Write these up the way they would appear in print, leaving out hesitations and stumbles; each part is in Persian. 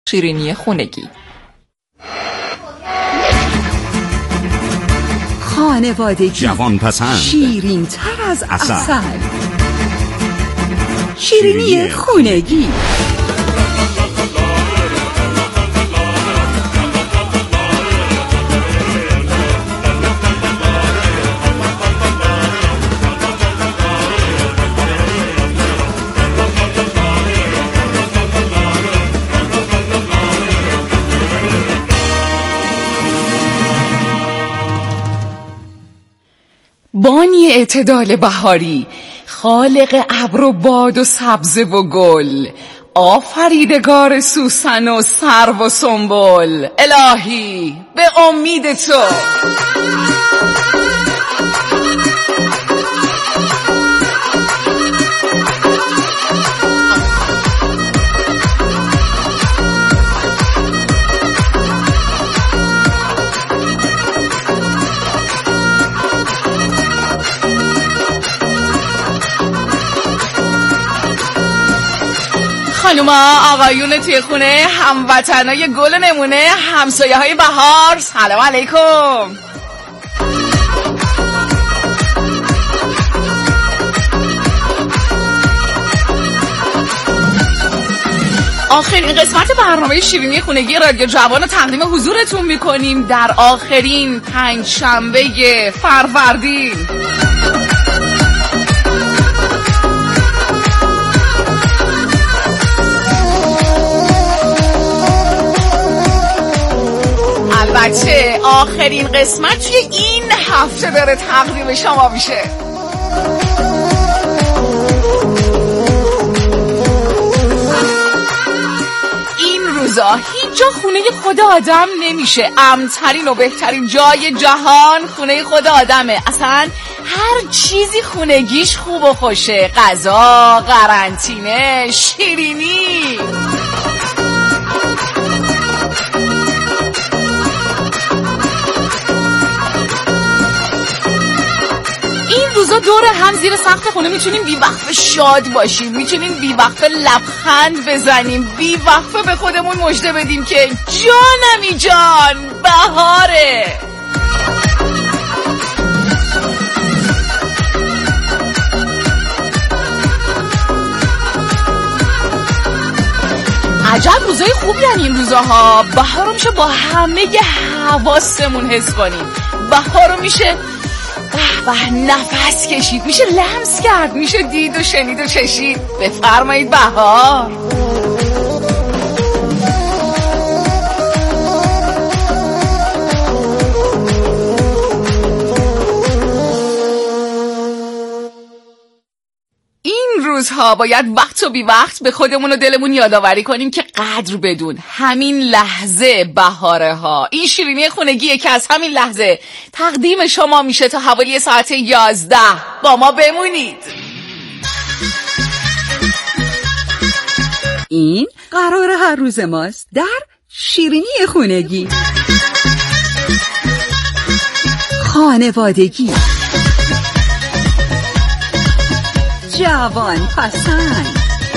شیرینی خونگی. خانوادگی، جوان پسند، شیرین تر از عسل. شیرینی خونگی. بانی اعتدال بهاری، خالق ابر و باد و سبزه و گل، آفریدگار سوسن و سرو و سنبل، الهی به امید تو. خانوما، آقایون توی خونه، هموطنای گل و نمونه، همسایه های بهار، سلام علیکم. آخرین قسمت برنامه شیرینی خونگی رادیو جوان رو تقدیم حضورتون میکنیم در آخرین پنجشنبه فروردین. البته آخرین قسمت توی این هفته داره تقدیم شما میشه. این روزا هیچ جا خونه خود آدم نمیشه. امن‌ترین و بهترین جای جهان خونه خود آدمه. اصلا هر چیزی خونگیش خوب و خوشه. غذا، قرنطینه، شیرینی. روزا دور هم زیر سقف خونه میتونیم بی وقفه شاد باشیم، میتونیم بی وقفه لبخند بزنیم، بی وقفه به خودمون مژده بدیم که جانمی جان بهاره. عجب روزای خوبی هن این روزاها. بهار رو میشه با همه حواسمون حس کنیم. بهار رو میشه نفس کشید، میشه لمس کرد، میشه دید و شنید و چشید. بفرمایید بهار. این روزها باید وقت و بی وقت به خودمون و دلمون یادآوری کنیم که قدر بدون همین لحظه بهاره ها. این شیرینی خونگیه که از همین لحظه تقدیم شما میشه تا حوالی ساعت 11. با ما بمونید. این قرار هر روز ماست در شیرینی خونگی. خانوادگی، جوان پسند،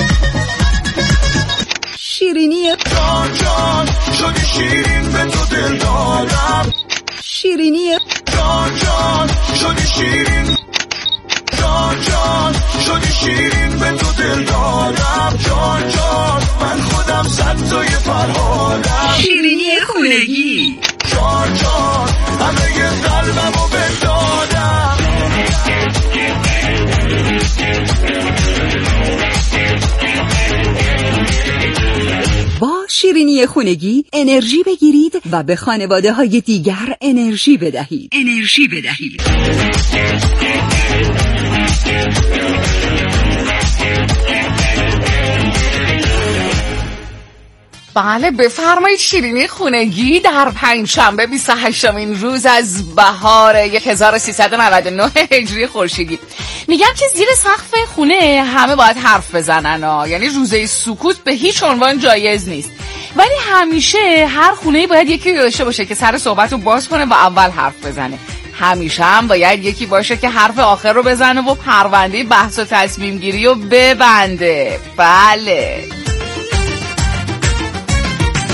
شیرینی جان جان شدی شیرین به تو دل دارم، شیرینی جان جان شدی شیرین، جان جان شدی شیرین به تو دل دارم، جان جان من خودم صدای فرحانم. شیرینی خونگی، جان جان همه قلبمو بدادم. با شیرینی خونگی انرژی بگیرید و به خانواده های دیگر انرژی بدهید. بله بفرمایید. شیرینی خونگی در پنجشنبه 28مین روز از بهار 1399 هجری خورشیدی. میگم که زیر سقف خونه همه باید حرف بزنن ها. یعنی روزه سکوت به هیچ عنوان جایز نیست، ولی همیشه هر خونه‌ای باید یکی داشته باشه که سر صحبت رو باز کنه و اول حرف بزنه. همیشه هم باید یکی باشه که حرف آخر رو بزنه و پرونده بحث و تصمیم گیری رو ببنده. بله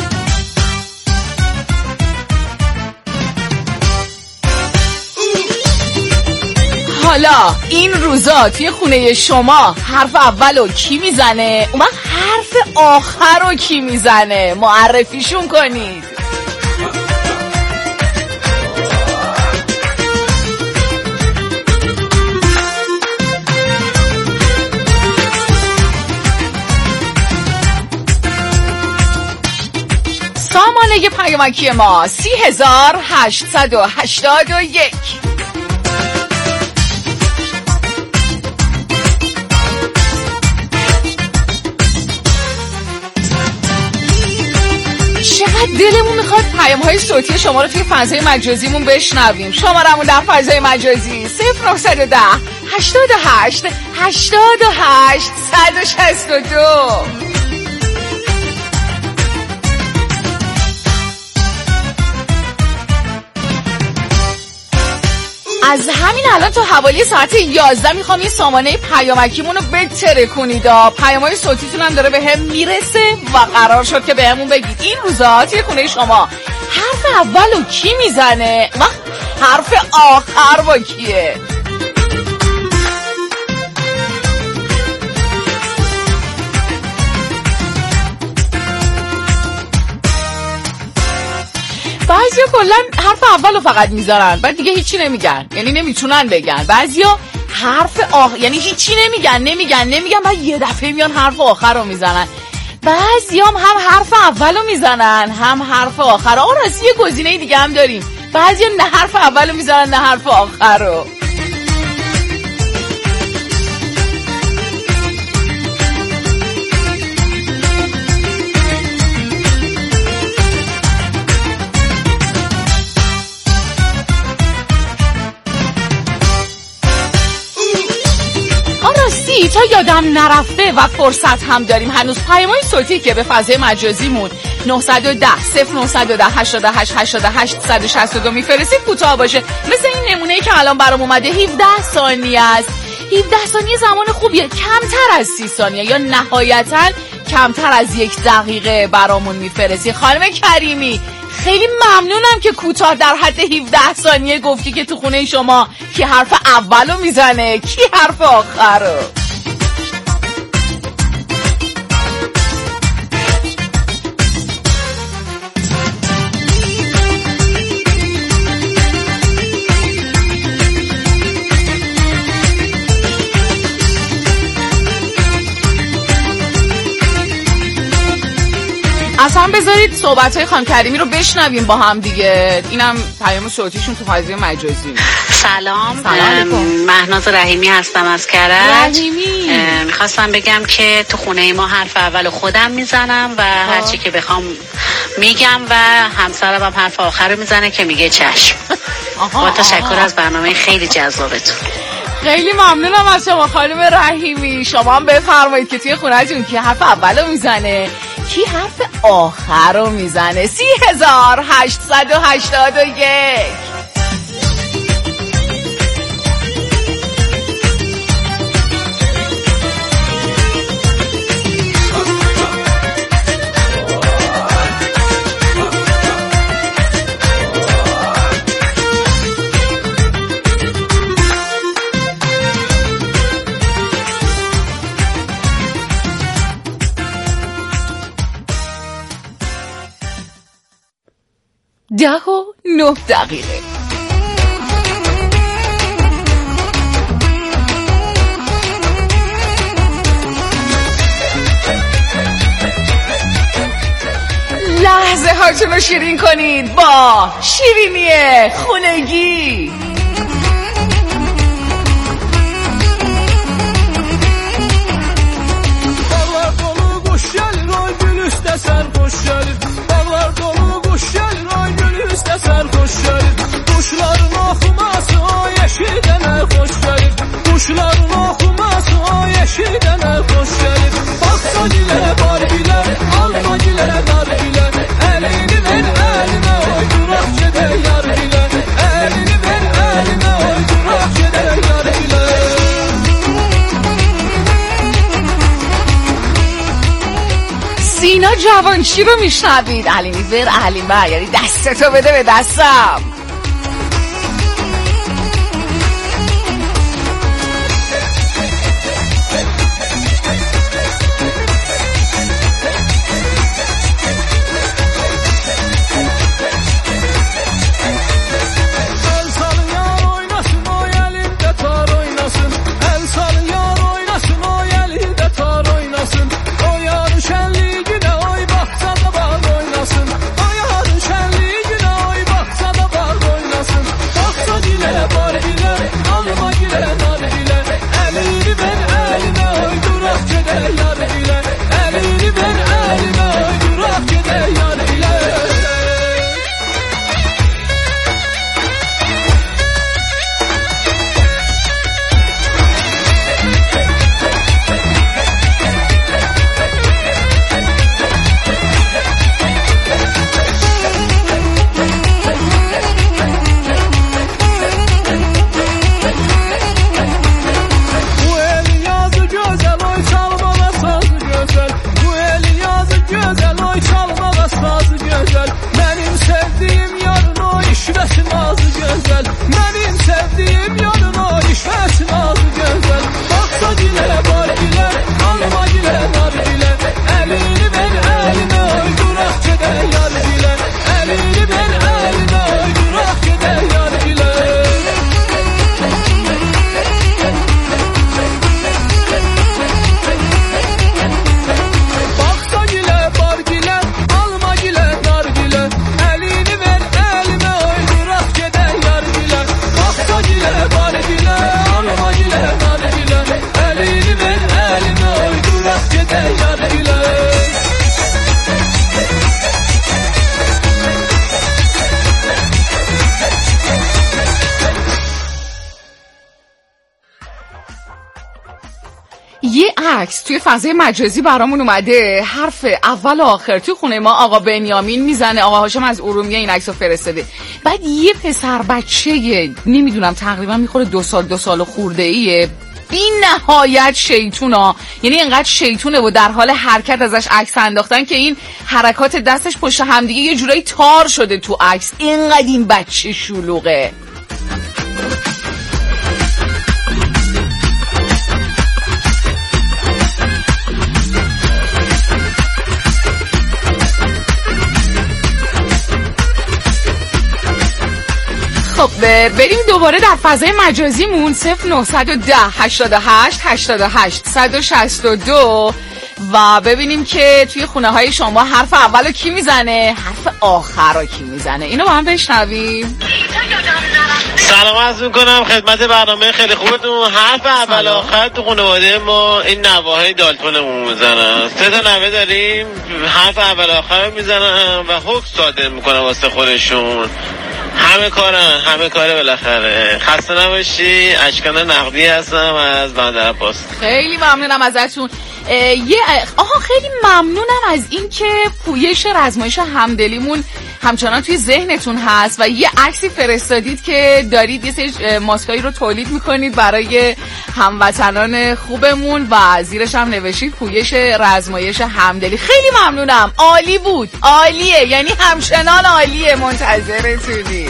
حالا این روزا توی خونه شما حرف اولو کی میزنه؟ اون وقت حرف آخر رو کی میزنه؟ معرفیشون کنید. سامانه پیامکی ما 3881. چقدر دلمون میخواد پیام‌های صوتی شما رو توی فضای مجازیمون بشنویم. شمارمون در فضای مجازی 0910 88 88 162. از همین الان تا حوالی ساعت 11 میخوام این سامانه پیامکیمون رو بترکونید. پیام‌های صوتیتون هم داره به هم میرسه و قرار شد که به همون بگید این روزا توی خونه شما حرف اولو کی میزنه و حرف آخر با کیه؟ بعضیا کلا حرف اولو فقط میذارن بعد دیگه هیچی نمیگن، یعنی نمیتونن بگن. بعضیا حرف یعنی هیچی نمیگن بعد یه دفعه میان حرف آخر رو میزنن. بعضیا هم حرف اولو میزنن هم حرف آخر. راستی یه گزینه دیگه هم داریم، بعضیا نه حرف اولو میزنن نه حرف آخر رو. تا یادم نرفته و فرصت هم داریم هنوز پیام‌های صوتی که به فضای مجازیمون 910 0910 88 88 162 میفرستید کوتاه باشه، مثل این نمونه‌ای که الان برام اومده 17 ثانیه است. 17 ثانیه زمان خوبیه، کمتر از 30 ثانیه یا نهایتاً کمتر از 1 دقیقه برامون میفرستی. خانم کریمی خیلی ممنونم که کوتاه در حد 17 ثانیه گفتی که تو خونه شما کی حرف اولو میزنه کی حرف آخرو. اصلا بذارید صحبت‌های خانم کریمی رو بشنویم با هم دیگه. اینم پیام صوتیشون تو فضای مجازی. سلام مهناز رحیمی هستم از کرج. میخواستم بگم که تو خونه ما حرف اول خودم میزنم و هرچی که بخوام میگم و همسرم هم حرف آخر رو میزنه که میگه چشم. با تشکر از برنامه خیلی جذابتون. خیلی ممنونم از شما خانم رحیمی. شما هم بفرمایید که توی خونه‌تون کی حرف اولو میزنه کی حرف آخر رو میزنه. 3881. ده و 9 دقیقه. لحظه هاتون رو شیرین کنید با شیرینی خونگی. Kuşların oxuması o yeşildən xoş gəlir. Kuşların oxuması o yeşildən xoş gəlir. Baxsa gilə, bar gilə, alma gilə, dar gilə. Əlini ver əlimə, oy duraq gedək yar gilə. Əlini ver əlimə, oy duraq gedək yar gilə. سینا جوانشی رو میشنوید. علیمی بر علیمه، یعنی دستتو بده به دستم. عکس توی فضای مجازی برامون اومده، حرف اول و آخر توی خونه ما آقا بنیامین میزنه، آقا هاشم از ارومیه این عکسو فرستاده. بعد یه پسر بچه نمیدونم تقریبا میخوره 2 سال خورده ایه، این نهایت شیطونا، یعنی اینقدر شیطونه و در حال حرکت ازش عکس انداختن که این حرکات دستش پشت همدیگه یه جورایی تار شده تو عکس، اینقدر این بچه شلوغه. خب بریم دوباره در فضای مجازیمون 0910 88 88 162 و ببینیم که توی خونه های شما حرف اولو کی میزنه، حرف آخر رو کی میزنه. اینو با هم بشنویم. سلام عرض میکنم خدمت برنامه خیلی خوبتون. حرف اول آخر تو خانواده ما این نواهای دالتونمون میزنن. 3 تا نوه داریم، حرف اول آخر میزنن و حکم صادر میکنن واسه خودشون. همه کاره بالاخره. خسته نباشی. اشکان نقدی هستم از بندرعباس. خیلی ممنونم ازتون. خیلی ممنونم از این که پویش رزمایش همدلیمون همچنان توی ذهنتون هست و یه عکسی فرستادید که دارید یه سری ماسکایی رو تولید میکنید برای هموطنان خوبمون و زیرش هم نوشید پویش رزمایش همدلی. خیلی ممنونم، عالی بود، عالیه، یعنی همچنان عالیه، منتظرتونی.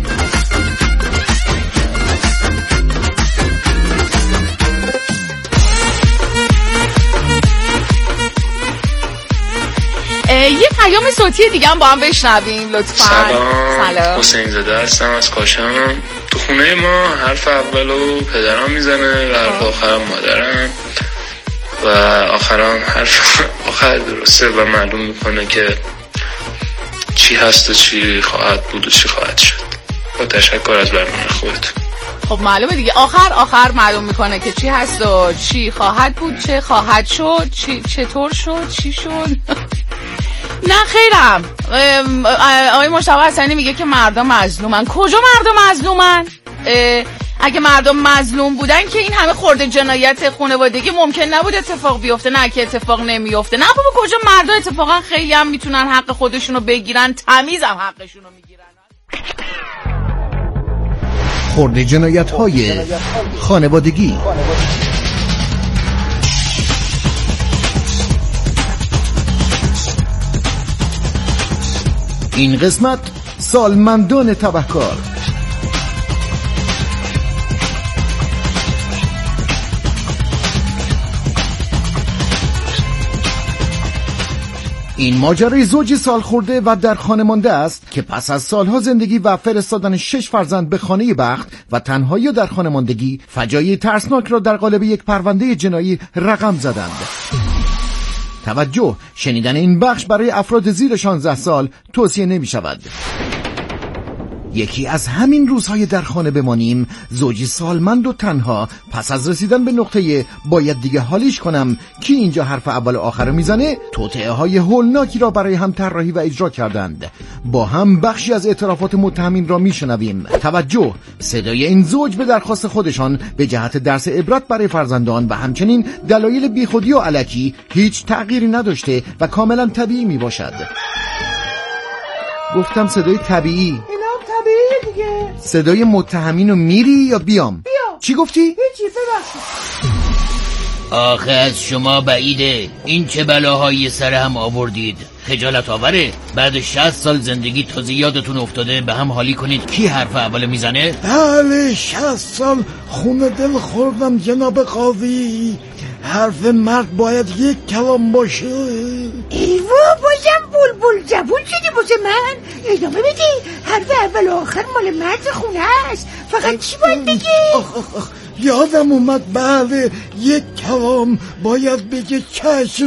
یه پیام صوتی دیگه هم با هم بشنویم لطفاً. سلام. حسین زاده هستم از کاشان. تو خونه ما حرف اولو پدرم میزنه و حرف آخرم مادرم و آخرام حرف آخر درسته و معلوم میکنه که چی هست و چی خواهد بود و چی خواهد شد. با تشکر از برنامه خودتون. خب معلومه دیگه، آخر معلوم میکنه که چی هست و چی خواهد بود، چه خواهد شد، چطور شد، چی شد. نه خیرم. آقای مشتاق حسنی میگه که مردم مظلومن. کجا مردم مظلومن؟ اگه مردم مظلوم بودن که این همه خورده جنایت خانوادگی ممکن نبود اتفاق بیفته. نه که اتفاق نمیفته. نه بابا، کجا مردم اتفاقا خیلی هم میتونن حق خودشونو بگیرن، تمیز هم حقشونو میگیرن. خورده جنایت‌های خانوادگی. این قسمت سالمندان تبهکار. این ماجرای زوجی سال خورده و در خانه مانده است که پس از سالها زندگی و فرستادن 6 فرزند به خانه بخت و تنهایی در خانه ماندگی، فجایع ترسناک را در قالب یک پرونده جنایی رقم زدند. توجه، شنیدن این بخش برای افراد زیر 16 سال توصیه نمی شود. یکی از همین روزهای در خانه بمانیم، زوجی سالمند و تنها پس از رسیدن به نقطه باید دیگه حالیش کنم کی اینجا حرف اول و آخر میزنه، توطئه های هولناکی را برای هم طراحی و اجرا کردند. با هم بخشی از اعترافات متهمین را میشنویم. توجه، صدای این زوج به درخواست خودشان به جهت درس عبرت برای فرزندان و همچنین دلایل بیخودی و الکی هیچ تغییری نداشته و کاملا طبیعی می باشد. گفتم صدای طبیعی. دیگه. صدای متهمینو میری یا بیام؟ چی گفتی؟ هیچی، ببخشید. آخه از شما بعیده، این چه بلاهایی سر هم آوردید. خجالت آوره. بعد 60 سال زندگی تازه یادتون افتاده به هم حالی کنید کی حرف اول میزنه؟ بله 60 سال خونه دل خوردم جناب قاضی. حرف مرد باید یک کلام باشه. ایوا بازم بلبل زبون شدی بازه من. ادامه بدی، حرف اول و آخر مال مرد خونه است. فقط چی باید بگی؟ یادم اومد، بله یک کلام باید بگه چشم.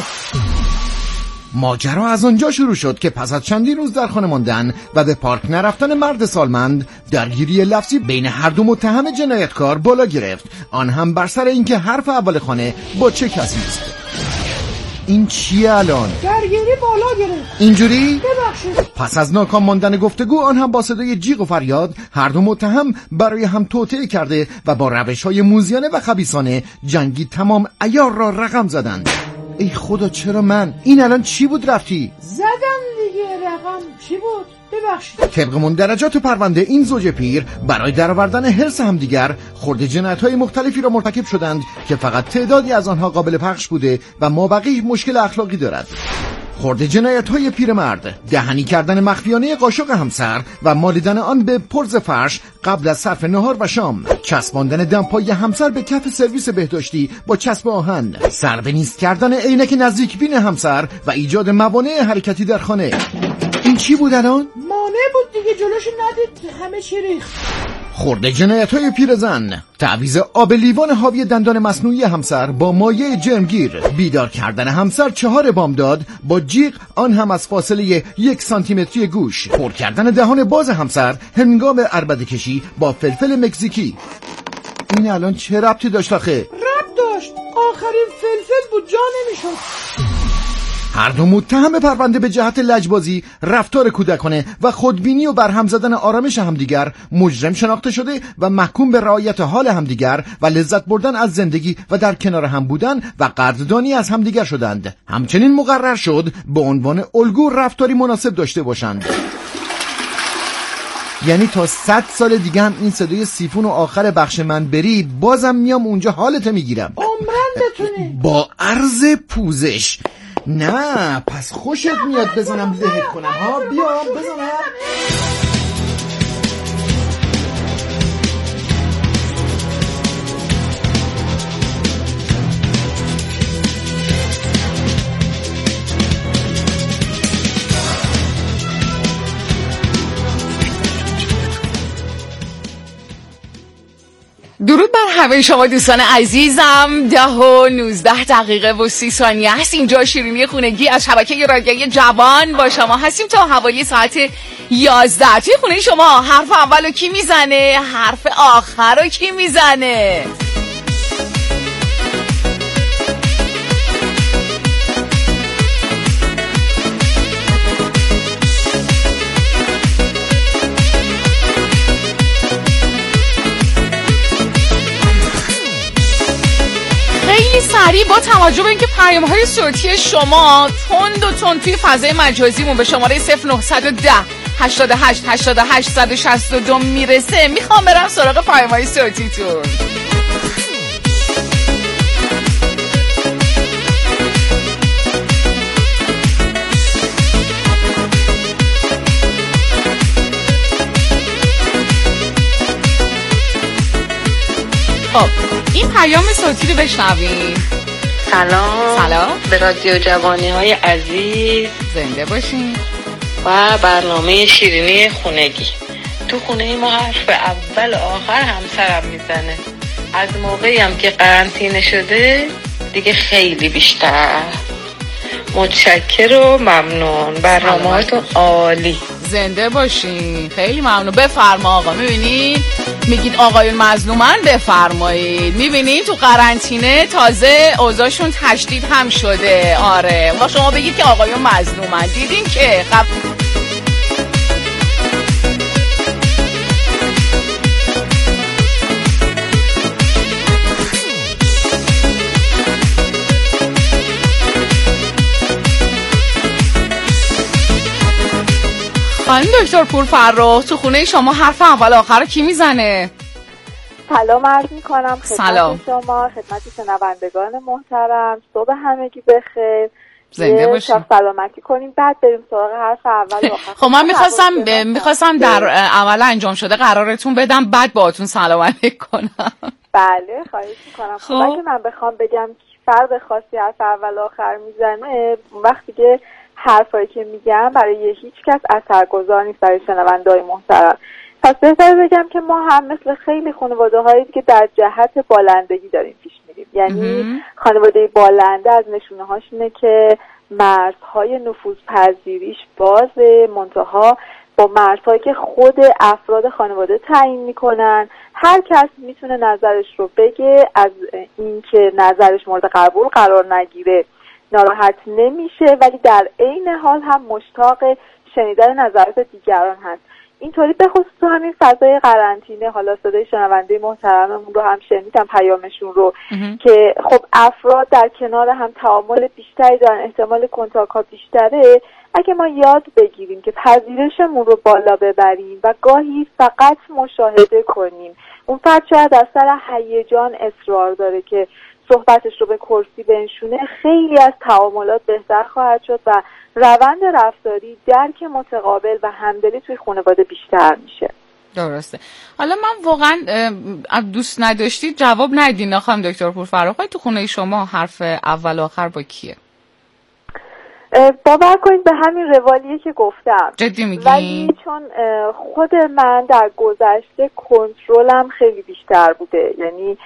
ماجرا از آنجا شروع شد که پس از چندین روز در خانه ماندن و به پارک نرفتن مرد سالمند، درگیری لفظی بین هر دو متهم جنایتکار بالا گرفت، آن هم بر سر اینکه حرف اول خانه با چه کسی است. این چیه الان؟ درگیری بالا گرفت. اینجوری؟ ببخشید. پس از ناکام ماندن گفتگو، آن هم با صدای جیغ و فریاد، هر دو متهم برای هم توطئه کرده و با روش‌های موذیانه و خبیثانه جنگی تمام عیار را رقم زدند. ای خدا چرا من؟ این الان چی بود رفتی؟ زدم دیگه. رقم چی بود؟ ببخشید. طبق درجات پرونده این زوج پیر برای درآوردن حرص همدیگر خورده جنایت‌های مختلفی را مرتکب شدند که فقط تعدادی از آنها قابل پخش بوده و مابقی مشکل اخلاقی دارد. خورده جنایت‌های پیرمرد، دهنی کردن مخفیانه قاشق همسر و مالیدن آن به پرز فرش قبل از صرف نهار و شام، چسباندن دمپایی همسر به کف سرویس بهداشتی با چسب آهن، سر به نیست کردن عینک نزدیک بین همسر و ایجاد موانع حرکتی در خانه. این چی بود الان؟ مانع بود دیگه، جلوش ندید همه چی ریخت. خورده جنایت‌های پیرزن، تعویض آب لیوان حاوی دندان مصنوعی همسر با مایع جرمگیر، بیدار کردن همسر 4 بامداد با جیغ، آن هم از فاصله 1 سانتیمتری گوش، پر کردن دهان باز همسر هنگام عربده کشی با فلفل مکزیکی. این الان چه ربطی داشت آخه؟ ربط داشت، آخرین فلفل بود، جا نمیشد. هر دو متهم پرونده به جهت لجبازی، رفتار کودکانه و خودبینی و برهم زدن آرامش همدیگر مجرم شناخته شده و محکوم به رعایت حال همدیگر و لذت بردن از زندگی و در کنار هم بودن و قدردانی از همدیگر شدند. همچنین مقرر شد به عنوان الگو رفتاری مناسب داشته باشند. یعنی تا 100 سال دیگه هم این صدای سیفون و آخر بخش من بری، بازم میام اونجا حالت میگیرم. عمرن بتونی. با عرض پوزش. نه پس خوشت میاد بزنم لهت کنم ها؟ بیام بزنم. درود بر همه شما دوستان عزیزم. 10:19 و 30 ثانیه است. اینجا شیرینی خونگی از شبکه رادیویی جوان با شما هستیم تا حوالی ساعت 11. توی خونه شما حرف اولو کی میزنه؟ حرف آخرو کی میزنه؟ سریع با توجه به اینکه پیام‌های صوتی شما تند توی فضای مجازیمون به شماره 0910 88 88 162 میرسه، میخوام برم سراغ پیام‌های صوتیتون. این پیام صوتی رو بشنویم. سلام به رادیو جوانی های عزیز، زنده باشین. و برنامه شیرینی خونگی. تو خونه ما حرف اول آخر همسرم میزنه. از موقعی هم که قرنطینه شده دیگه خیلی بیشتر. متشکر و ممنون، برنامه‌تون عالی. زنده باشین، خیلی ممنون. بفرما آقا. میبینید میگید آقایون مظلومن، بفرمایید. میبینید تو قرنطینه تازه اوضاعشون تشدید هم شده. آره ما شما بگید که آقایون مظلومن. دیدین که خانم دکتر پورفرخ، تو خونه شما حرف اول آخر کی میزنه؟ سلام عرض میکنم خدمت شما، خدمت شنوندگان محترم. صبح همگی بخیر. زنده باشیم. سلامتی کنیم بعد بریم سراغ حرف اول و آخر. خب من میخواستم در عمل انجام شده قرارتون بدم، بعد باهاتون سلام علیک کنم. بله خواهش میکنم. خب اگه من بخوام بگم فرد خاصی حرف اول و آخر میزنه، وقتی که حرفایی که میگم برای هیچ کس اثرگذار نیست برای شنونده‌های محترم. پس بهتره بگم که ما هم مثل خیلی خانواده‌هایی که در جهت بالندگی داریم پیش میریم. یعنی خانواده بالنده از نشونه‌هاش اینه که مرزهای نفوذپذیریش بازه، منتها با مرزهایی که خود افراد خانواده تعیین میکنن. هر کس میتونه نظرش رو بگه، از اینکه نظرش مورد قبول قرار نگیره ناراحت نمیشه، ولی در عین حال هم مشتاق شنیدن نظرات دیگران هست. اینطوری به خصوص همین فضای قرنطینه، حالا صدای شنونده محترممون رو هم شنیدم، پیامشون رو که خب افراد در کنار هم تعامل بیشتری دارن، احتمال کنتاک ها بیشتره. اگه ما یاد بگیریم که پذیرشمون رو بالا ببریم و گاهی فقط مشاهده کنیم، اون فرد شاید از سر هیجان اصرار داره که صحبتش رو به کرسی بنشونه، خیلی از تعاملات بهتر خواهد شد و روند رفتاری، درک متقابل و همدلی توی خانواده بیشتر میشه. درسته. حالا من واقعا دوست نداشتی جواب ندین خانم دکتر پورفراخ، تو خونه شما حرف اول آخر با کیه؟ باور کنید به همین روالیه که گفتم. جدی میگی؟ ولی چون خود من در گذشته کنترلم خیلی بیشتر بوده، یعنی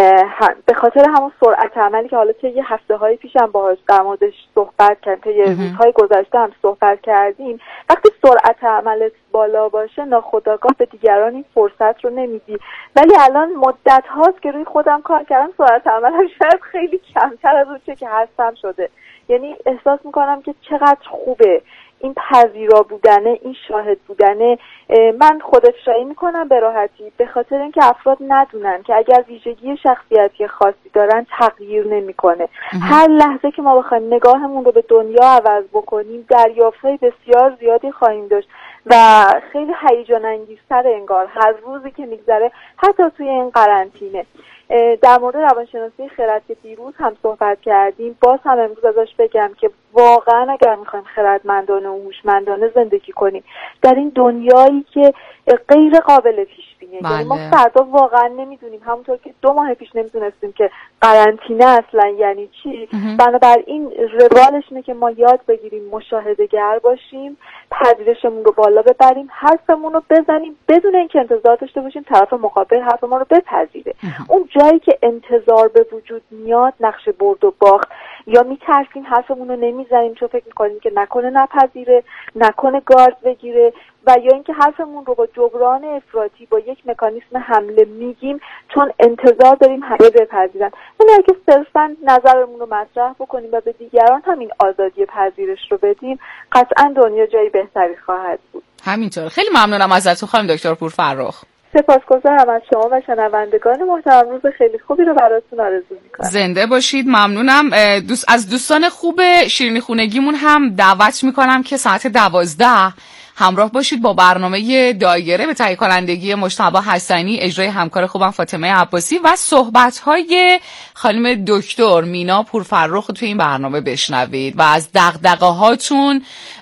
به خاطر همون سرعت عملی که حالا یه هفته‌های پیشم باهاش در موردش صحبت کردیم، یه روزهای گذشته هم صحبت کردیم، وقتی سرعت عملت بالا باشه ناخودآگاه به دیگران این فرصت رو نمیدی. ولی الان مدت هاست که روی خودم کار کردم، سرعت عملم شاید خیلی کمتر از اون چه که هستم شده. یعنی احساس میکنم که چقدر خوبه این پذیرا بودنه، این شاهد بودنه. من خودافشایی میکنم به راحتی، به خاطر اینکه افراد ندونن که اگر ویژگی شخصیتی خاصی دارن تغییر نمیکنه. هر لحظه که ما بخوایم نگاهمون رو به دنیا عوض بکنیم، دریافت‌های بسیار زیادی خواهیم داشت و خیلی هیجان انگیزتر انگار هر روزی که میگذره، حتی توی این قرنطینه. در مورد روانشناسی خرد که دیروز هم صحبت کردیم، باز هم امروز ازش بگم که واقعا اگر میخوایم خردمندانه و هوشمندانه زندگی کنیم در این دنیایی که غیر قابل پیش بینیه، یعنی ما فردا واقعا نمیدونیم، همونطور که 2 ماه پیش نمیدونستیم که قرنطینه اصلا یعنی چی. بنابراین روالش اینه که ما یاد بگیریم مشاهده گر باشیم، پذیرشمون رو بالا ببریم، حرفمون رو بزنیم بدون اینکه انتظار داشته باشیم طرف مقابل حرف ما رو بپذیره. اون جایی که انتظار به وجود میاد، نقشه برد و باخت، یا میترسیم حرفمون رو نمیزنیم چون فکر میکنیم که نکنه نپذیره، نکنه گارد بگیره، و یا اینکه حرفمون رو با جبران افراطی با یک مکانیسم حمله میگیم چون انتظار داریم همه بپذیرن. ولی اگه صرفا نظرمون رو مطرح بکنیم و به دیگران همین آزادی پذیرش رو بدیم، قطعا دنیا جایی بهتری خواهد بود. همینطور. خیلی ممنونم ازتون خانم دکتر پورفراخ. سپاسگزارم از شما و شنوندگان محترم. روز خیلی خوبی رو براتون آرزو میکنم. زنده باشید. ممنونم. از دوستان خوب شیرینی خونگیمون هم دعوت میکنم که ساعت 12 همراه باشید با برنامه دایره به تهیه کنندگی مجتبی حسنی، اجرای همکار خوبم فاطمه عباسی و صحبت‌های خانم دکتر مینا پورفراخ توی این برنامه بشنوید و از دغدغه‌هاتون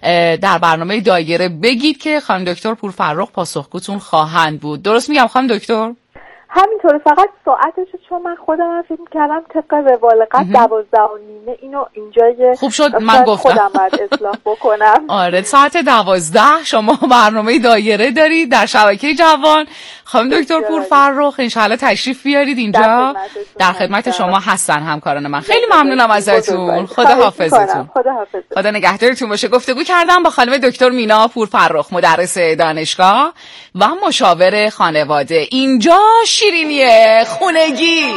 در برنامه دایره بگید که خانم دکتر پورفراخ پاسخگوتون خواهند بود. درست میگم خانم دکتر؟ همینطوره، فقط ساعتشو چون من خودم فکر کردم طبق روال قبل 12:30 اینو اینجا خوب شد من گفتم خودم باید اصلاح بکنم. آره ساعت 12 شما برنامه دایره دارید در شبکه جوان. خانم دکتر پورفراخ انشالله تشریف بیارید اینجا، در خدمت شما هستن همکاران من. خیلی ممنونم ازتون. خدا حافظتون. خدا نگهدارتون باشه. گفتگو کردم با خانم دکتر مینا پورفراخ، مدرس دانشگاه و مشاور خانواده. اینجا شیرینی خونگی.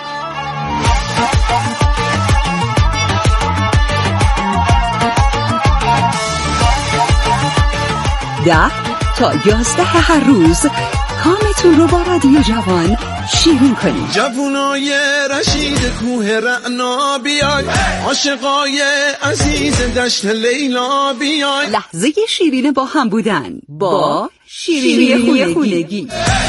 ده تا 11 هر روز کامتون رو با رادیو جوان شیرین کنید. جوونای رشید کوه رعنا بیای، عاشقای عزیز دشت لیلا بیای. لحظه شیرین با هم بودن با شیرینی خونگی.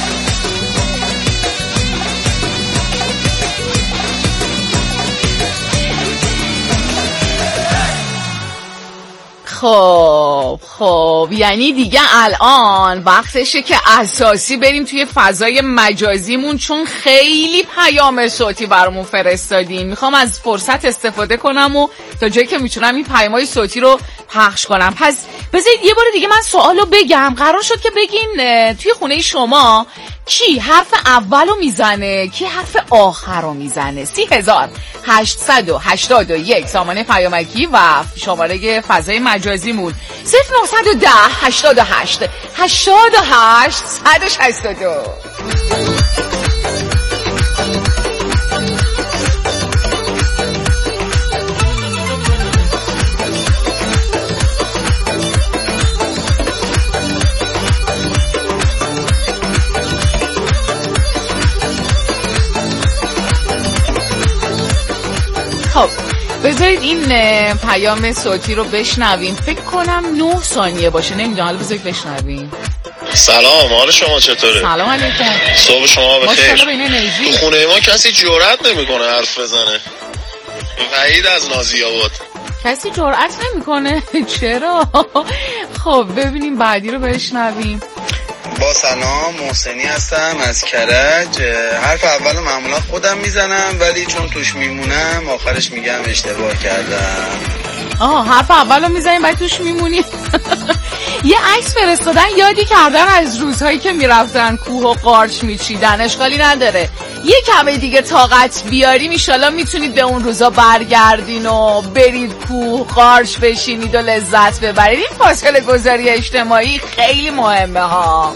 خب یعنی دیگه الان وقتشه که اساسی بریم توی فضای مجازیمون، چون خیلی پیام صوتی برامون فرستادین. میخوام از فرصت استفاده کنم و تا جایی که میتونم این پیام‌های صوتی رو پخش کنم. پس بذارید یه بار دیگه من سوالو بگم. قرار شد که بگین توی خونه شما کی حرف اولو میزنه، کی حرف آخرو میزنه. 3881 سامانه پیامکی و شماره فضای مجازیمون 0910 88 88 162. بذارید این پیام صوتی رو بشنویم. فکر کنم 9 ثانیه باشه، نمیدونم، حالا بذارید بشنویم. سلام، حال شما چطوره؟ سلام علیکم. صبح شما بخیر. تو خونه ما کسی جرئت نمیکنه حرف بزنه. وحید از نازی آباد. کسی جرئت نمیکنه؟ چرا؟ خب ببینیم بعدی رو بشنویم. با سلام، محسنی هستم از کرج. حرف اولو معمولا خودم میزنم، ولی چون توش میمونم آخرش میگم اشتباه کردم. حرف اولو میزنیم بعد توش میمونی. یه عکس فرستادن یادی کردن از روزهایی که میرفتن کوه و قارچ میچیدن. اشکالی نداره، یه کمه دیگه طاقت بیاریم ایشالا میتونید به اون روزا برگردین و برید کوه قارچ بشینید و لذت ببرید. این فاصله گذاری اجتماعی خیلی مهمه ها.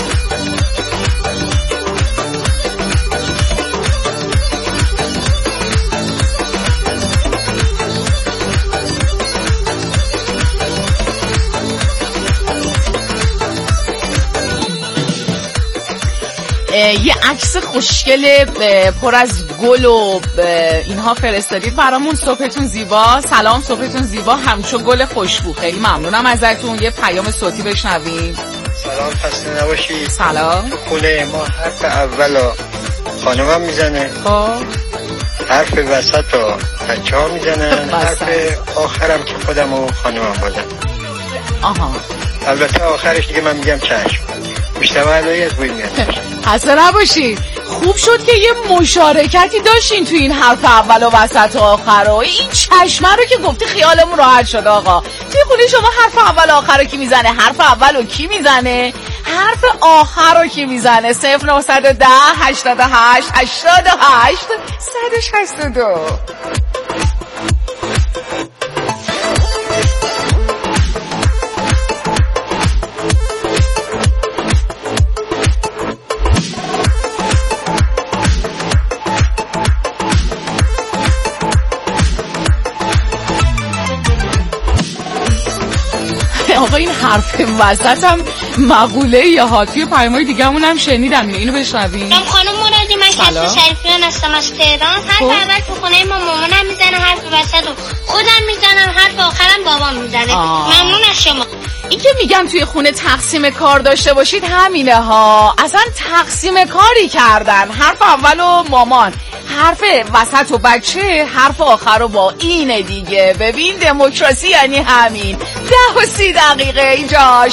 یه عکس خوشگل پر از گل و اینها فرستادید برامون. صبحتون زیبا. سلام، صبحتون زیبا، همچون گل خوشبو. خیلی ممنونم ازتون. یه پیام صوتی بشنویم. سلام، خسته نباشید. سلام. خونه ما حرف اولو خانمم میزنه، حرف وسطو بچه‌ها میزنن، حرف آخرم که خودم و خانمم بودن. البته آخرش دیگه من میگم چشم. مشتبه علایی از بوی میاد. خسته نباشید. خوب شد که یه مشارکتی داشتین تو این حرف اول و وسط و آخر و این چشمه رو که گفتی خیالمون راحت شد. آقا توی خونه شما حرف اول و آخر رو کی میزنه؟ حرف اول رو کی میزنه؟ حرف آخر رو کی میزنه؟ 0910 88 88 162. آقا این حرف وسط هم مقوله یا ها توی پیام‌های دیگه‌مون هم شنیدم. اینو بشنویم. خانم مرادی، من کسب شریفیان هستم از تهران. حرف اول تو خونه ما مامانم میزنه، حرف وسط رو خودم میزنم، حرف آخرم بابام میزنه. ممنون از شما. این که میگم توی خونه تقسیم کار داشته باشید همینه ها. اصلا تقسیم کاری کردن. حرف اول و مامان، حرف وسط و بچه، حرف آخر و با اینه دیگه. ببین دموکراسی یعنی همین. 10:30 اینجا